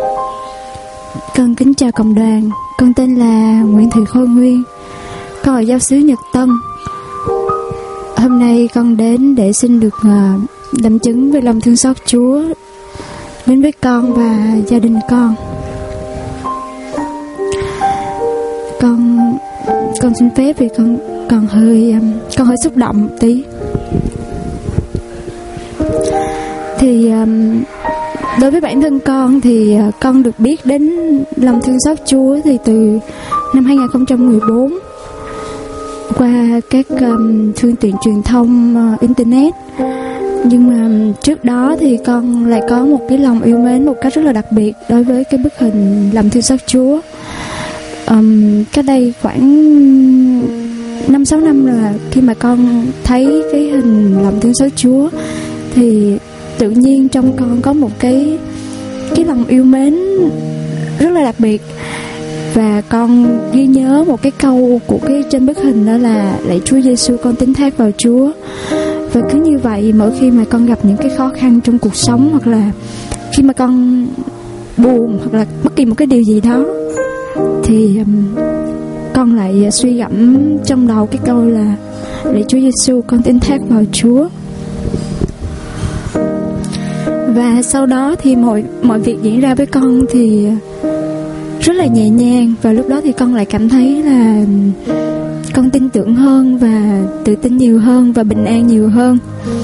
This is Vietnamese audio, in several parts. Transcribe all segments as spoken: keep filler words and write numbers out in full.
Con kính chào cộng đoàn. Con tên là Nguyễn Thị Khôi Nguyên. Con ở giáo xứ Nhật Tân. Hôm nay con đến để xin được uh, làm chứng về lòng thương xót Chúa đến với con và gia đình con. Con con xin phép vì con còn hơi um, con hơi xúc động một tí. Thì um, đối với bản thân con thì uh, con được biết đến lòng thương xót Chúa thì từ năm hai không một bốn qua các um, phương tiện truyền thông uh, internet. Nhưng mà trước đó thì con lại có một cái lòng yêu mến một cách rất là đặc biệt đối với cái bức hình lòng thương xót Chúa. Um, cách đây khoảng năm sáu năm rồi, khi mà con thấy cái hình lòng thương xót Chúa thì tự nhiên trong con có một cái cái lòng yêu mến rất là đặc biệt. Và con ghi nhớ một cái câu của cái trên bức hình, đó là lạy Chúa Giêsu, con tín thác vào Chúa. Và cứ như vậy, mỗi khi mà con gặp những cái khó khăn trong cuộc sống, hoặc là khi mà con buồn, hoặc là bất kỳ một cái điều gì đó, thì um, con lại suy gẫm trong đầu cái câu là lạy Chúa Giêsu, con tín thác vào Chúa. Và sau đó thì mọi mọi việc diễn ra với con thì rất là nhẹ nhàng. Và lúc đó thì con lại cảm thấy là con tin tưởng hơn và tự tin nhiều hơn và bình an nhiều hơn.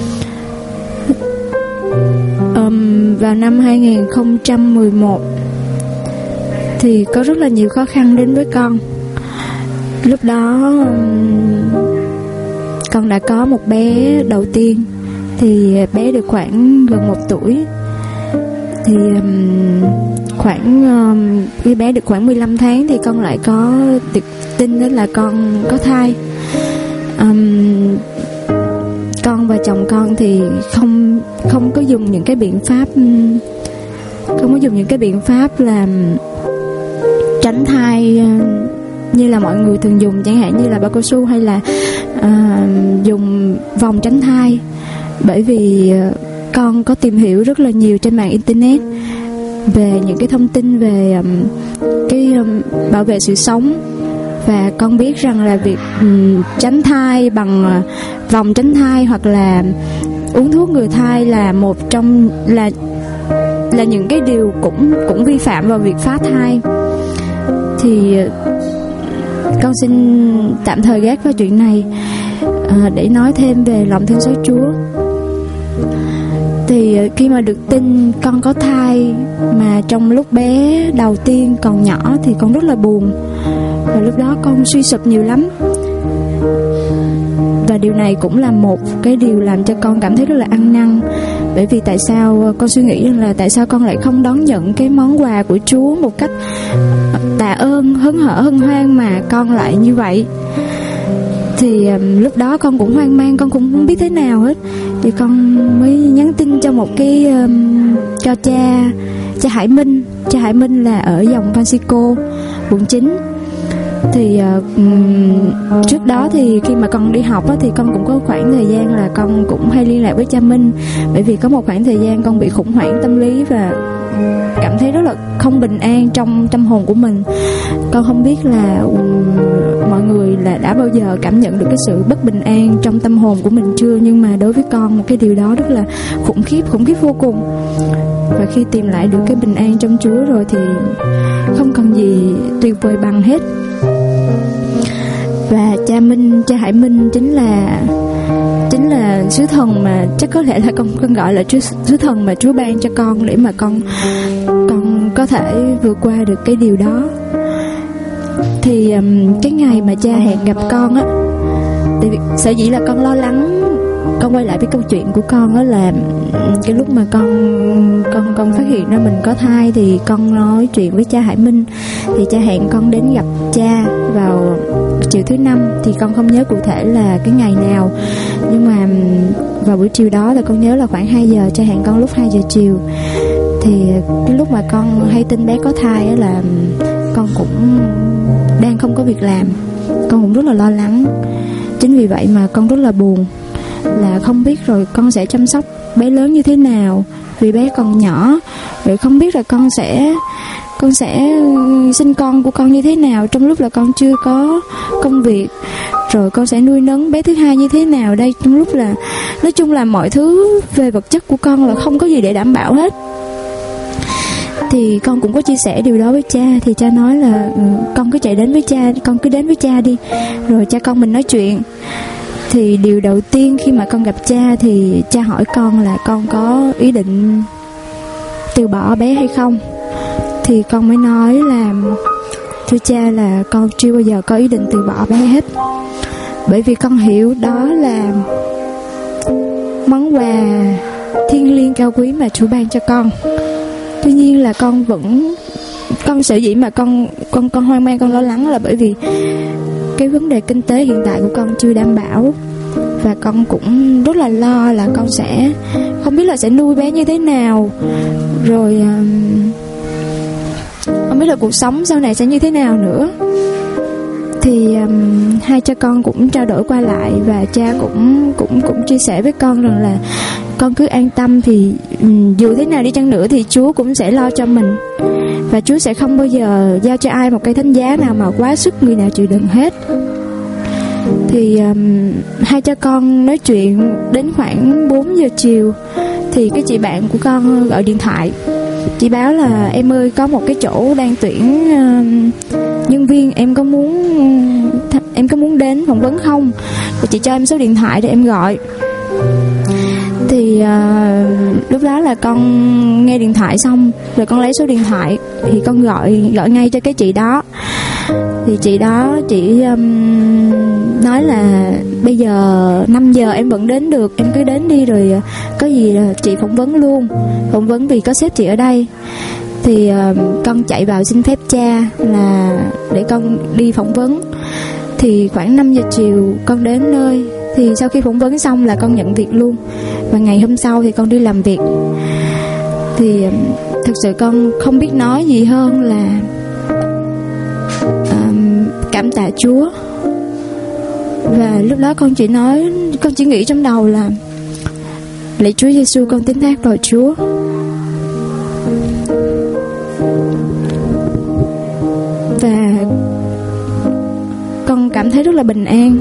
um, Vào năm hai không một một thì có rất là nhiều khó khăn đến với con. Lúc đó um, con đã có một bé đầu tiên. Thì bé được khoảng gần một tuổi. Thì um, khoảng um, khi bé được khoảng mười lăm tháng thì con lại có được tin đó là con có thai. um, Con và chồng con thì không không có dùng những cái biện pháp không có dùng những cái biện pháp làm tránh thai như là mọi người thường dùng, chẳng hạn như là bao cao su hay là uh, dùng vòng tránh thai. Bởi vì con có tìm hiểu rất là nhiều trên mạng internet về những cái thông tin về um, cái um, bảo vệ sự sống. Và con biết rằng là việc um, tránh thai bằng uh, vòng tránh thai hoặc là uống thuốc ngừa thai là một trong là là những cái điều cũng cũng vi phạm vào việc phá thai. Thì uh, con xin tạm thời gác vào chuyện này uh, để nói thêm về lòng thương xót Chúa. Thì khi mà được tin con có thai mà trong lúc bé đầu tiên còn nhỏ thì con rất là buồn. Và lúc đó con suy sụp nhiều lắm. Và điều này cũng là một cái điều làm cho con cảm thấy rất là ăn năn. Bởi vì tại sao con suy nghĩ rằng là tại sao con lại không đón nhận cái món quà của Chúa một cách tạ ơn, hớn hở, hân hoan, mà con lại như vậy. Thì um, lúc đó con cũng hoang mang, con cũng không biết thế nào hết. Thì con mới nhắn tin cho một cái um, cho cha cha Hải Minh. Cha Hải Minh là ở dòng Francisco, quận chín. Thì uh, um, trước đó thì khi mà con đi học á, thì con cũng có khoảng thời gian là con cũng hay liên lạc với cha Minh. Bởi vì có một khoảng thời gian con bị khủng hoảng tâm lý và cảm thấy rất là không bình an trong tâm hồn của mình. Con không biết là um, mọi người là đã bao giờ cảm nhận được cái sự bất bình an trong tâm hồn của mình chưa, nhưng mà đối với con một cái điều đó rất là khủng khiếp, khủng khiếp vô cùng. Và khi tìm lại được cái bình an trong Chúa rồi thì không còn gì tuyệt vời bằng hết. Và cha Minh, cha Hải Minh chính là chính là sứ thần mà chắc có thể là con con gọi là sứ thần mà Chúa ban cho con để mà con con có thể vượt qua được cái điều đó. Thì um, cái ngày mà cha hẹn gặp con á, tại vì sở dĩ là con lo lắng, con quay lại với câu chuyện của con đó là cái lúc mà con con con phát hiện ra mình có thai thì con nói chuyện với cha Hải Minh. Thì cha hẹn con đến gặp cha vào chiều thứ năm, thì con không nhớ cụ thể là cái ngày nào, nhưng mà vào buổi chiều đó là con nhớ là khoảng hai giờ, cha hẹn con lúc hai giờ chiều. Thì cái lúc mà con hay tin bé có thai á là con cũng đang không có việc làm, con cũng rất là lo lắng. Chính vì vậy mà con rất là buồn, là không biết rồi con sẽ chăm sóc bé lớn như thế nào, vì bé còn nhỏ, rồi không biết là con sẽ con sẽ sinh con của con như thế nào trong lúc là con chưa có công việc, rồi con sẽ nuôi nấng bé thứ hai như thế nào đây, trong lúc là nói chung là mọi thứ về vật chất của con là không có gì để đảm bảo hết. Thì con cũng có chia sẻ điều đó với cha, thì cha nói là ừ, con cứ chạy đến với cha, con cứ đến với cha đi, rồi cha con mình nói chuyện. Thì điều đầu tiên khi mà con gặp cha thì cha hỏi con là con có ý định từ bỏ bé hay không. Thì con mới nói là thưa cha là con chưa bao giờ có ý định từ bỏ bé hết, bởi vì con hiểu đó là món quà thiêng liêng cao quý mà Chúa ban cho con. Tuy nhiên là con vẫn con sở dĩ mà con con con hoang mang, con lo lắng là bởi vì cái vấn đề kinh tế hiện tại của con chưa đảm bảo, và con cũng rất là lo là con sẽ không biết là sẽ nuôi bé như thế nào, rồi không biết là cuộc sống sau này sẽ như thế nào nữa. Thì um, hai cha con cũng trao đổi qua lại, và cha cũng cũng cũng chia sẻ với con rằng là con cứ an tâm, thì um, dù thế nào đi chăng nữa thì Chúa cũng sẽ lo cho mình, và Chúa sẽ không bao giờ giao cho ai một cái thánh giá nào mà quá sức người nào chịu đựng hết. Thì um, hai cha con nói chuyện đến khoảng bốn giờ chiều thì cái chị bạn của con gọi điện thoại. Chị báo là em ơi, có một cái chỗ đang tuyển uh, nhân viên, em có muốn em có muốn đến phỏng vấn không? Và chị cho em số điện thoại để em gọi. Thì uh, lúc đó là con nghe điện thoại xong rồi con lấy số điện thoại thì con gọi gọi ngay cho cái chị đó. Thì chị đó chị um, nói là bây giờ năm giờ em vẫn đến được, em cứ đến đi, rồi có gì là chị phỏng vấn luôn, phỏng vấn vì có sếp chị ở đây. Thì uh, con chạy vào xin phép cha là để con đi phỏng vấn. Thì khoảng năm giờ chiều con đến nơi. Thì sau khi phỏng vấn xong là con nhận việc luôn, và ngày hôm sau thì con đi làm việc. Thì uh, thực sự con không biết nói gì hơn là uh, cảm tạ Chúa. Và lúc đó con chỉ nói, con chỉ nghĩ trong đầu là lạy Chúa Giêsu, con tín thác vào Chúa. Và con cảm thấy rất là bình an.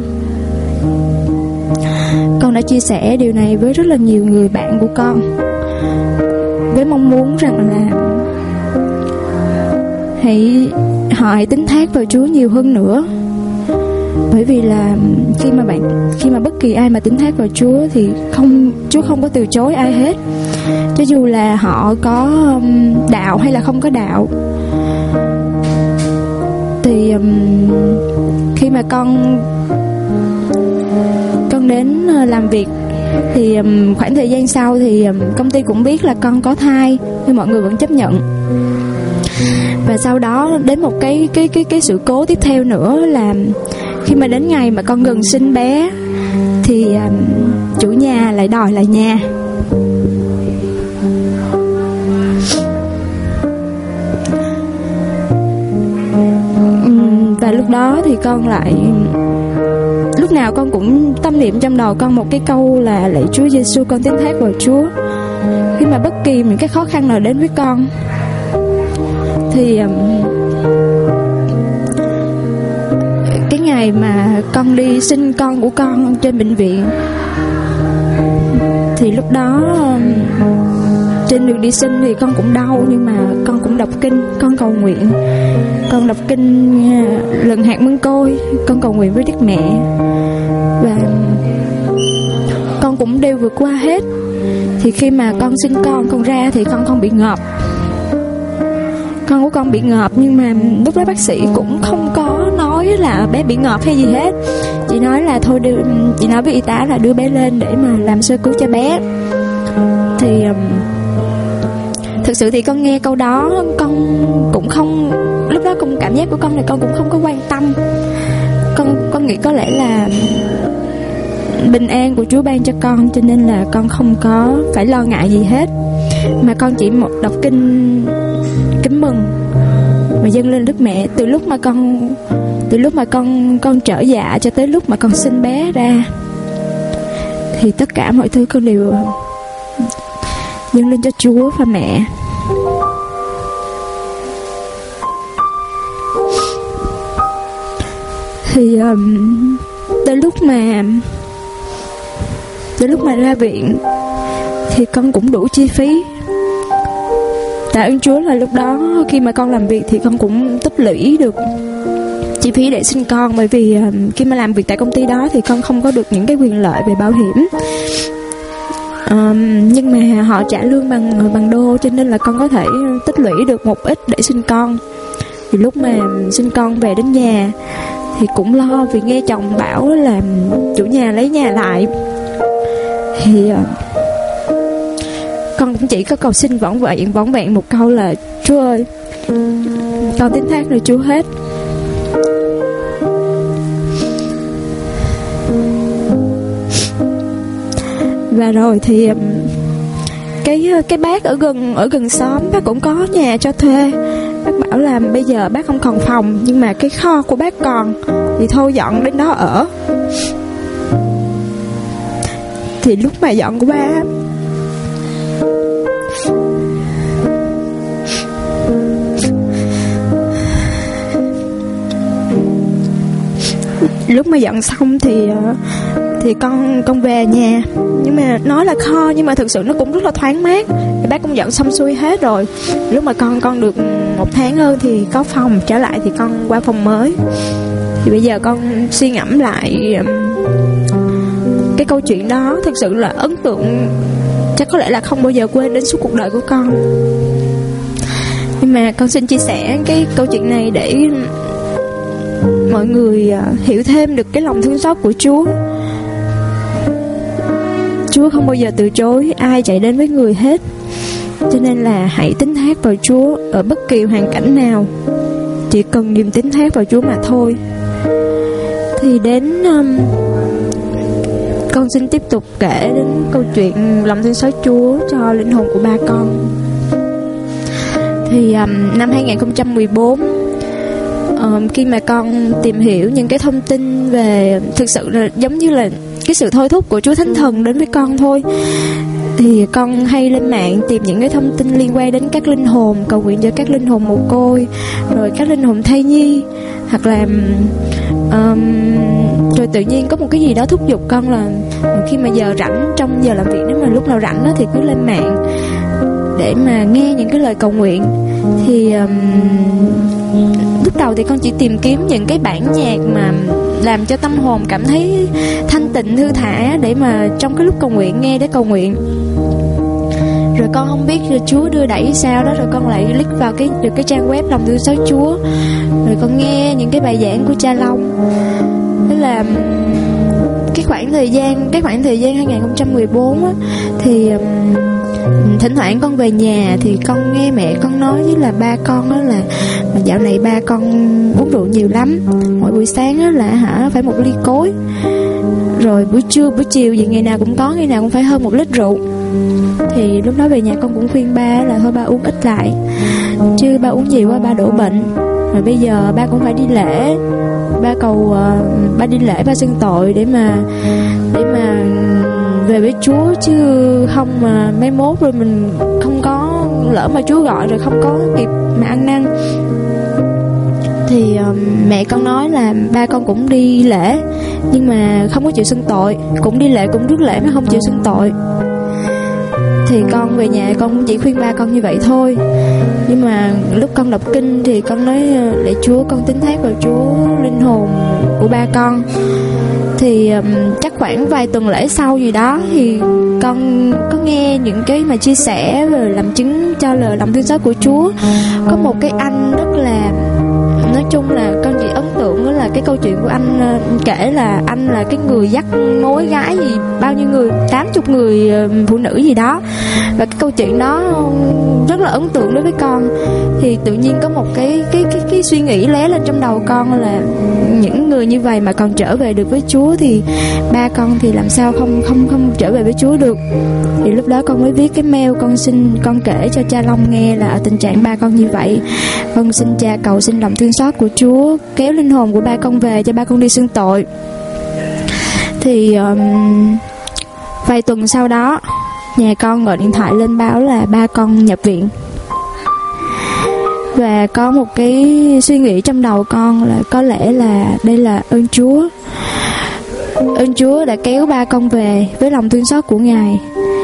Con đã chia sẻ điều này với rất là nhiều người bạn của con, với mong muốn rằng là hãy họ hãy tín thác vào Chúa nhiều hơn nữa. Bởi vì là khi mà bạn khi mà bất kỳ ai mà tín thác vào Chúa thì không Chúa không có từ chối ai hết, cho dù là họ có đạo hay là không có đạo. Thì um, khi mà con con đến làm việc thì um, khoảng thời gian sau thì um, công ty cũng biết là con có thai, nhưng mọi người vẫn chấp nhận. Và sau đó đến một cái cái cái cái sự cố tiếp theo nữa là khi mà đến ngày mà con gần sinh bé thì um, chủ nhà lại đòi lại nhà. um, Và lúc đó thì con lại lúc nào con cũng tâm niệm trong đầu con một cái câu là lạy Chúa Giêsu, con tín thác vào Chúa. Khi mà bất kỳ những cái khó khăn nào đến với con thì um, cái ngày mà con đi sinh con của con trên bệnh viện thì lúc đó trên đường đi sinh thì con cũng đau, nhưng mà con cũng đọc kinh, con cầu nguyện, con đọc kinh lần hạt mương côi, con cầu nguyện với Đức Mẹ, và con cũng đều vượt qua hết. Thì khi mà con sinh con con ra thì con không bị ngợp, con của con bị ngợp, nhưng mà lúc đó bác sĩ cũng không có nói là bé bị ngợp hay gì hết. Chị nói là thôi đưa, chị nói với y tá là đưa bé lên để mà làm sơ cứu cho bé. Thì um, thực sự thì con nghe câu đó con cũng không, lúc đó cũng cảm giác của con là con cũng không có quan tâm. Con con nghĩ có lẽ là bình an của Chúa ban cho con, cho nên là con không có phải lo ngại gì hết, mà con chỉ một đọc kinh kính mừng và dâng lên Đức Mẹ từ lúc mà con từ lúc mà con con trở dạ cho tới lúc mà con sinh bé ra. Thì tất cả mọi thứ con đều dâng lên cho Chúa và mẹ. Thì um, tới lúc mà tới lúc mà ra viện thì con cũng đủ chi phí. Tạ ơn Chúa là lúc đó khi mà con làm việc thì con cũng tích lũy được chi phí để sinh con. Bởi vì um, khi mà làm việc tại công ty đó thì con không có được những cái quyền lợi về bảo hiểm, um, nhưng mà họ trả lương bằng bằng đô, cho nên là con có thể tích lũy được một ít để sinh con. Thì lúc mà sinh con về đến nhà thì cũng lo, vì nghe chồng bảo là chủ nhà lấy nhà lại. Thì uh, con cũng chỉ có cầu xin vỏn vẹn vỏn vẹn một câu là Chúa ơi, con tín thác lời Chúa hết. Và rồi thì cái cái bác ở gần ở gần xóm, bác cũng có nhà cho thuê. Bác bảo là bây giờ bác không còn phòng, nhưng mà cái kho của bác còn, thì thôi dọn đến đó ở. Thì lúc mà dọn qua, lúc mà dọn xong thì thì con con về nhà, nhưng mà nói là kho nhưng mà thực sự nó cũng rất là thoáng mát. Thì bác cũng dọn xong xuôi hết rồi. Lúc mà con con được một tháng hơn thì có phòng trở lại, thì con qua phòng mới. Thì bây giờ con suy ngẫm lại cái câu chuyện đó, thực sự là ấn tượng, chắc có lẽ là không bao giờ quên đến suốt cuộc đời của con. Nhưng mà con xin chia sẻ cái câu chuyện này để mọi người hiểu thêm được cái lòng thương xót của Chúa. Chúa không bao giờ từ chối ai chạy đến với người hết. Cho nên là hãy tín thác vào Chúa ở bất kỳ hoàn cảnh nào, chỉ cần niềm tín thác vào Chúa mà thôi. Thì đến um, con xin tiếp tục kể đến câu chuyện lòng thương xót Chúa cho linh hồn của ba con. Thì um, năm hai không một bốn, um, khi mà con tìm hiểu những cái thông tin về, thực sự là giống như là cái sự thôi thúc của Chúa Thánh Thần đến với con thôi, thì con hay lên mạng tìm những cái thông tin liên quan đến các linh hồn, cầu nguyện cho các linh hồn mồ côi, rồi các linh hồn thai nhi, hoặc là um, rồi tự nhiên có một cái gì đó thúc giục con là khi mà giờ rảnh, trong giờ làm việc, nếu mà lúc nào rảnh đó, thì cứ lên mạng để mà nghe những cái lời cầu nguyện. Thì um, lúc đầu thì con chỉ tìm kiếm những cái bản nhạc mà làm cho tâm hồn cảm thấy thanh tịnh, thư thả, để mà trong cái lúc cầu nguyện nghe để cầu nguyện. Rồi con không biết rồi Chúa đưa đẩy sao đó, rồi con lại click vào cái được cái trang web lòng thương xót Chúa, rồi con nghe những cái bài giảng của cha Long. Thế là cái khoảng thời gian cái khoảng thời gian hai không một bốn á, thì um, thỉnh thoảng con về nhà thì con nghe mẹ con nói với là ba con đó là dạo này ba con uống rượu nhiều lắm, mỗi buổi sáng á là hả phải một ly cối, rồi buổi trưa buổi chiều gì ngày nào cũng có, ngày nào cũng phải hơn một lít rượu. Thì lúc đó về nhà con cũng khuyên ba là thôi ba uống ít lại, chứ ba uống nhiều quá ba đổ bệnh. Rồi bây giờ ba cũng phải đi lễ, ba cầu uh, ba đi lễ ba xưng tội để mà để mà về với Chúa, chứ không mà mấy mốt rồi mình không có, lỡ mà Chúa gọi rồi không có kịp mà ăn năn. Thì uh, mẹ con nói là ba con cũng đi lễ nhưng mà không có chịu xưng tội, cũng đi lễ cũng rước lễ mà không chịu xưng tội. Thì con về nhà con cũng chỉ khuyên ba con như vậy thôi. Nhưng mà lúc con đọc kinh thì con nói lạy Chúa, con tín thác vào Chúa linh hồn của ba con. Thì um, chắc khoảng vài tuần lễ sau gì đó thì con có nghe những cái mà chia sẻ về làm chứng cho lời lòng thương xót của Chúa. Có một cái anh rất là, nói chung là con chỉ ấn tượng đó là cái câu chuyện của anh uh, kể là anh là cái người dắt mối gái gì bao nhiêu người, tám chục người uh, phụ nữ gì đó. Và cái câu chuyện đó rất là ấn tượng đối với con. Thì tự nhiên có một cái cái cái cái suy nghĩ lóe lên trong đầu con là những người như vậy mà còn trở về được với Chúa thì ba con thì làm sao không không không trở về với Chúa được. Thì lúc đó con mới viết cái mail, con xin con kể cho cha Long nghe là ở tình trạng ba con như vậy, con xin cha cầu xin lòng thương xót của Chúa kéo linh hồn của ba con về cho ba con đi xưng tội. Thì um, vài tuần sau đó nhà con gọi điện thoại lên báo là ba con nhập viện. Và có một cái suy nghĩ trong đầu con là có lẽ là đây là ơn Chúa. Ơn Chúa đã kéo ba con về với lòng thương xót của Ngài.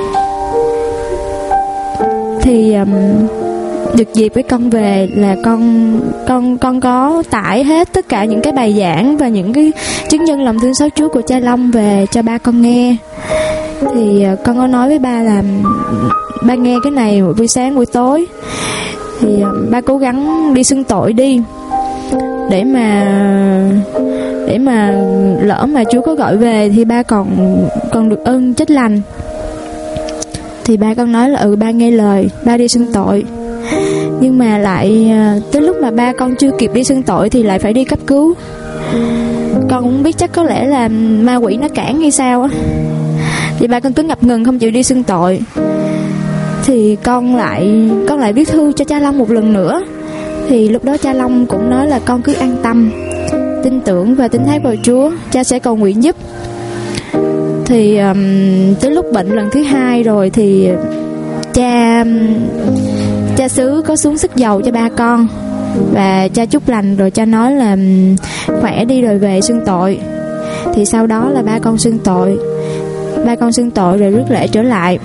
Thì um, được dịp với con về là con con con có tải hết tất cả những cái bài giảng và những cái chứng nhân lòng thương xót Chúa của cha Long về cho ba con nghe. Thì uh, con có nói với ba là ba nghe cái này buổi sáng buổi tối, thì uh, ba cố gắng đi xưng tội đi, để mà để mà lỡ mà Chúa có gọi về thì ba còn còn được ơn chết lành. Thì ba con nói là ừ ba nghe lời, ba đi xưng tội. Nhưng mà lại tới lúc mà ba con chưa kịp đi xưng tội thì lại phải đi cấp cứu. Con cũng biết chắc có lẽ là ma quỷ nó cản hay sao á. Thì ba con cứ ngập ngừng không chịu đi xưng tội. Thì con lại con lại viết thư cho cha Long một lần nữa. Thì lúc đó cha Long cũng nói là con cứ an tâm, tin tưởng và tín thác vào Chúa, cha sẽ cầu nguyện giúp. Thì um, tới lúc bệnh lần thứ hai rồi thì cha cha xứ có xuống sức dầu cho ba con và cha chúc lành, rồi cha nói là khỏe đi rồi về xưng tội. Thì sau đó là ba con xưng tội, ba con xưng tội rồi rước lễ trở lại.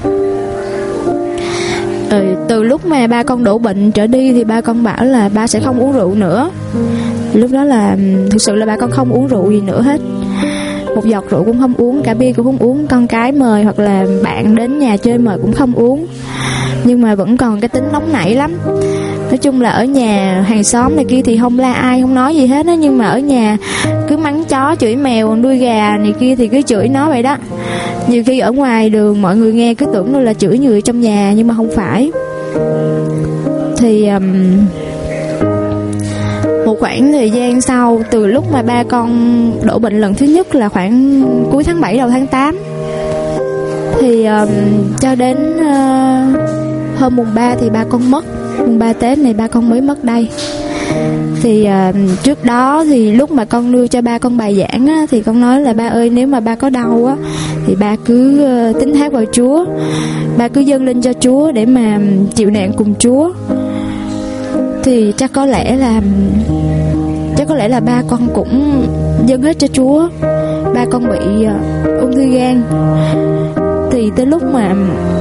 Ừ, từ lúc mà ba con đổ bệnh trở đi thì ba con bảo là ba sẽ không uống rượu nữa. Lúc đó là thực sự là ba con không uống rượu gì nữa hết, một giọt rượu cũng không uống, cả bia cũng không uống, con cái mời hoặc là bạn đến nhà chơi mời cũng không uống. Nhưng mà vẫn còn cái tính nóng nảy lắm. Nói chung là ở nhà hàng xóm này kia thì không la ai, không nói gì hết á, nhưng mà ở nhà cứ mắng chó, chửi mèo, nuôi gà này kia thì cứ chửi nó vậy đó. Nhiều khi ở ngoài đường mọi người nghe cứ tưởng đâu là chửi người trong nhà, nhưng mà không phải. Thì um, một khoảng thời gian sau, từ lúc mà ba con đổ bệnh lần thứ nhất là khoảng cuối tháng bảy đầu tháng tám, thì um, cho đến uh, hôm mùng ba thì ba con mất. Mùng ba Tết này ba con mới mất đây. Thì uh, trước đó thì lúc mà con đưa cho ba con bài giảng á, thì con nói là ba ơi, nếu mà ba có đau á thì ba cứ uh, tín thác vào Chúa, ba cứ dâng lên cho Chúa để mà chịu nạn cùng Chúa. Thì chắc có lẽ là chắc có lẽ là ba con cũng dâng hết cho Chúa. Ba con bị uh, ung thư gan. Thì tới lúc mà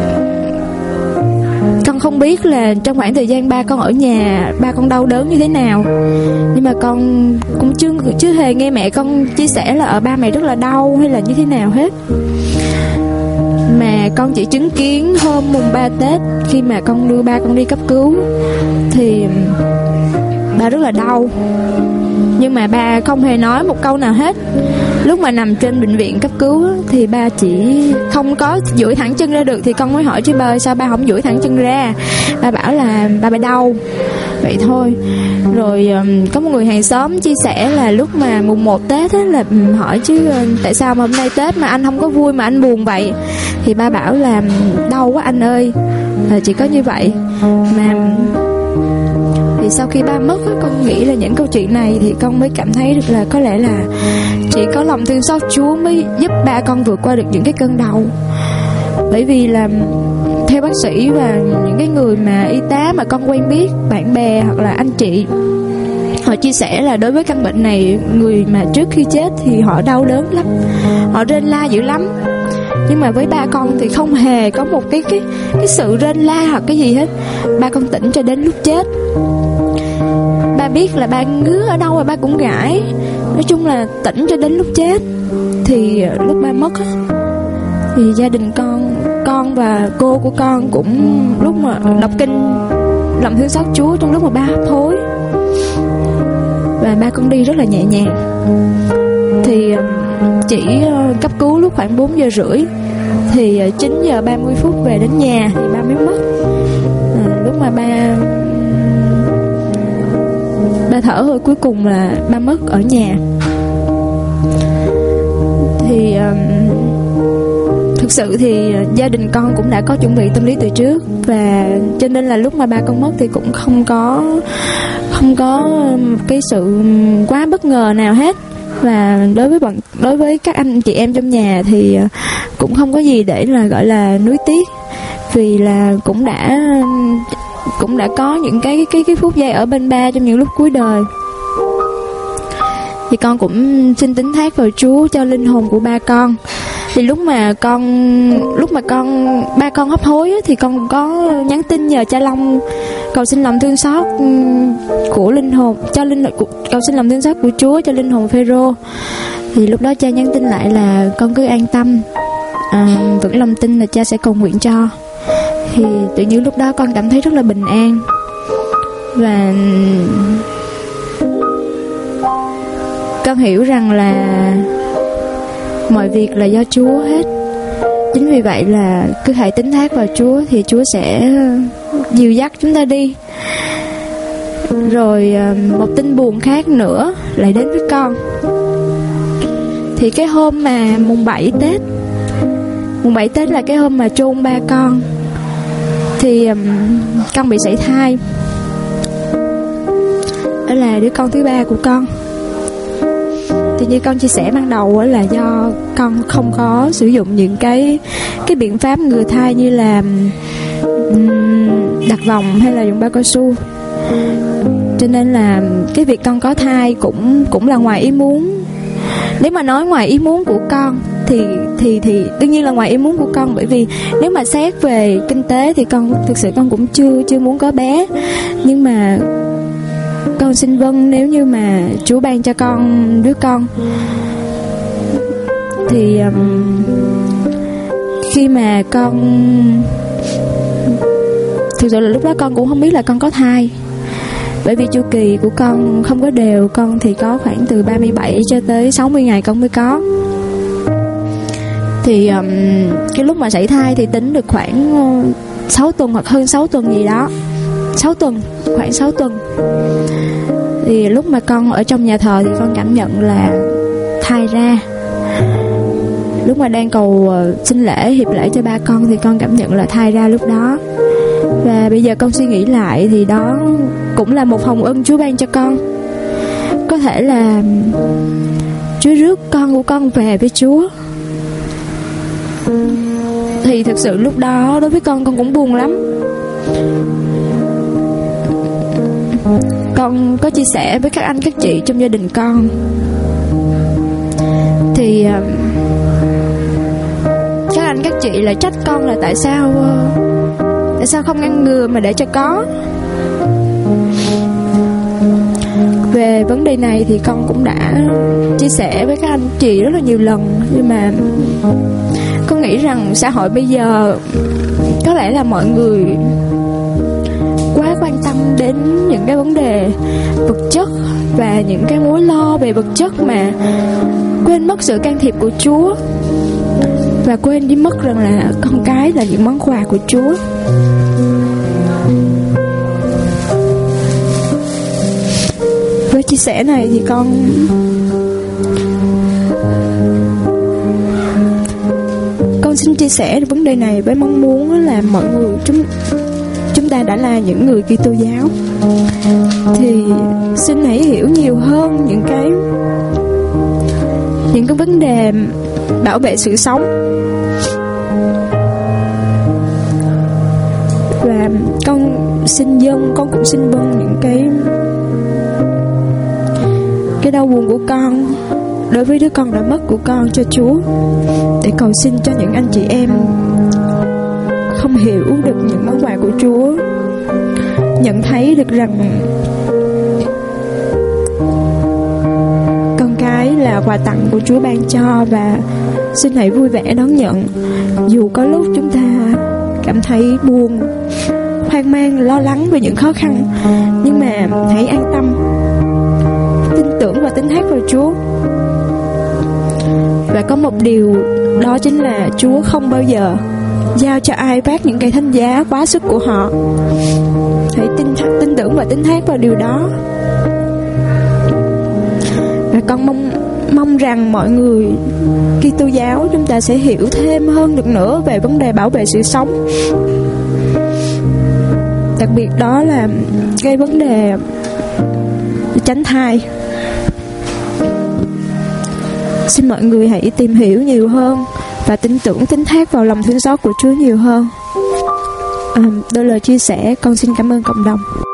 con không biết là trong khoảng thời gian ba con ở nhà ba con đau đớn như thế nào, nhưng mà con cũng chưa chưa hề nghe mẹ con chia sẻ là ở ba mẹ rất là đau hay là như thế nào hết. Mà con chỉ chứng kiến hôm mùng ba Tết, khi mà con đưa ba con đi cấp cứu thì ba rất là đau, nhưng mà ba không hề nói một câu nào hết. Lúc mà nằm trên bệnh viện cấp cứu thì ba chỉ không có duỗi thẳng chân ra được. Thì con mới hỏi chứ ba ơi, sao ba không duỗi thẳng chân ra? Ba bảo là ba bị đau, vậy thôi. Rồi có một người hàng xóm chia sẻ là lúc mà mùng một Tết á, là hỏi chứ tại sao mà hôm nay Tết mà anh không có vui mà anh buồn vậy? Thì ba bảo là đau quá anh ơi, là chỉ có như vậy. Mà thì sau khi ba mất, con nghĩ là những câu chuyện này thì con mới cảm thấy được là có lẽ là chỉ có lòng thương xót Chúa mới giúp ba con vượt qua được những cái cơn đau. Bởi vì là theo bác sĩ và những cái người mà y tá mà con quen biết, bạn bè hoặc là anh chị, họ chia sẻ là đối với căn bệnh này, người mà trước khi chết thì họ đau đớn lắm, họ rên la dữ lắm. Nhưng mà với ba con thì không hề có một cái cái cái sự rên la hoặc cái gì hết. Ba con tỉnh cho đến lúc chết. Ba biết là ba ngứa ở đâu rồi ba cũng gãi. Nói chung là tỉnh cho đến lúc chết. Thì lúc ba mất thì gia đình con, con và cô của con cũng lúc mà đọc kinh lòng thương xót Chúa trong lúc mà ba hấp hối. Và ba con đi rất là nhẹ nhàng. Thì chỉ cấp cứu lúc khoảng bốn giờ rưỡi, thì chín giờ ba mươi phút về đến nhà thì ba mới mất. À, lúc mà ba ba thở hơi cuối cùng là ba mất ở nhà. Thì um, thực sự thì gia đình con cũng đã có chuẩn bị tâm lý từ trước, và cho nên là lúc mà ba con mất thì cũng không có không có cái sự quá bất ngờ nào hết. Và đối với bọn đối với các anh chị em trong nhà thì cũng không có gì để là gọi là nuối tiếc. vì là cũng đã cũng đã có những cái cái cái phút giây ở bên ba trong những lúc cuối đời. Thì con cũng xin tín thác vào Chúa cho linh hồn của ba con. Thì lúc mà con lúc mà con ba con hấp hối á, thì con cũng có nhắn tin nhờ cha Long cầu xin lòng thương xót của linh hồn cho linh cầu xin lòng thương xót của Chúa cho linh hồn Phêrô. Thì lúc đó cha nhắn tin lại là con cứ an tâm, à, vẫn lòng tin là cha sẽ cầu nguyện cho. Thì tự nhiên lúc đó con cảm thấy rất là bình an, và con hiểu rằng là mọi việc là do Chúa hết. Chính vì vậy là cứ hãy tín thác vào Chúa thì Chúa sẽ dìu dắt chúng ta đi. Rồi một tin buồn khác nữa lại đến với con. Thì cái hôm mà mùng bảy Tết, mùng bảy Tết là cái hôm mà chôn ba con, thì con bị sảy thai. Đó là đứa con thứ ba của con. Thì như con chia sẻ ban đầu là do con không có sử dụng những cái cái biện pháp ngừa thai như là đặt vòng hay là dùng bao cao su, cho nên là cái việc con có thai cũng cũng là ngoài ý muốn. Nếu mà nói ngoài ý muốn của con thì thì thì đương nhiên là ngoài ý muốn của con, bởi vì nếu mà xét về kinh tế thì con thực sự con cũng chưa chưa muốn có bé. Nhưng mà con xin vâng, nếu như mà Chúa ban cho con đứa con thì um, khi mà con thực sự là lúc đó con cũng không biết là con có thai, bởi vì chu kỳ của con không có đều. Con thì có khoảng từ ba mươi bảy cho tới sáu mươi ngày con mới có. Thì um, cái lúc mà sảy thai thì tính được khoảng uh, sáu tuần hoặc hơn sáu tuần gì đó, sáu tuần, khoảng sáu tuần. Thì lúc mà con ở trong nhà thờ thì con cảm nhận là thai ra. Lúc mà đang cầu uh, xin lễ, hiệp lễ cho ba con thì con cảm nhận là thai ra lúc đó. Và bây giờ con suy nghĩ lại thì đó cũng là một hồng ân Chúa ban cho con. Có thể là Chúa rước con của con về với Chúa. Thì thực sự lúc đó đối với con, con cũng buồn lắm. Con có chia sẻ với các anh các chị trong gia đình con. Thì các anh các chị lại trách con là tại sao Tại sao không ngăn ngừa mà để cho có. Về vấn đề này thì con cũng đã chia sẻ với các anh chị rất là nhiều lần. Nhưng mà con nghĩ rằng xã hội bây giờ có lẽ là mọi người quá quan tâm đến những cái vấn đề vật chất và những cái mối lo về vật chất mà quên mất sự can thiệp của Chúa, và quên đi mất rằng là con cái là những món quà của Chúa. Với chia sẻ này thì con con xin chia sẻ vấn đề này với mong muốn là mọi người chúng chúng ta đã là những người Kitô giáo thì xin hãy hiểu nhiều hơn những cái những cái vấn đề bảo vệ sự sống. Và con xin dâng, con cũng xin vâng những cái cái đau buồn của con đối với đứa con đã mất của con cho Chúa, để cầu xin cho những anh chị em không hiểu được những món quà của Chúa, nhận thấy được rằng con cái là quà tặng của Chúa ban cho, và xin hãy vui vẻ đón nhận. Dù có lúc chúng ta cảm thấy buồn, hoang mang, lo lắng về những khó khăn, nhưng mà hãy an tâm, tin tưởng và tín thác vào Chúa. Và có một điều đó chính là Chúa không bao giờ giao cho ai vác những cây thánh giá quá sức của họ. Hãy tin, tin tưởng và tín thác vào điều đó. Và con mong mong rằng mọi người Kitô giáo chúng ta sẽ hiểu thêm hơn được nữa về vấn đề bảo vệ sự sống. Đặc biệt đó là cái vấn đề tránh thai. Xin mọi người hãy tìm hiểu nhiều hơn và tin tưởng tín thác vào lòng thương xót của Chúa nhiều hơn. À, đôi lời chia sẻ, con xin cảm ơn cộng đồng.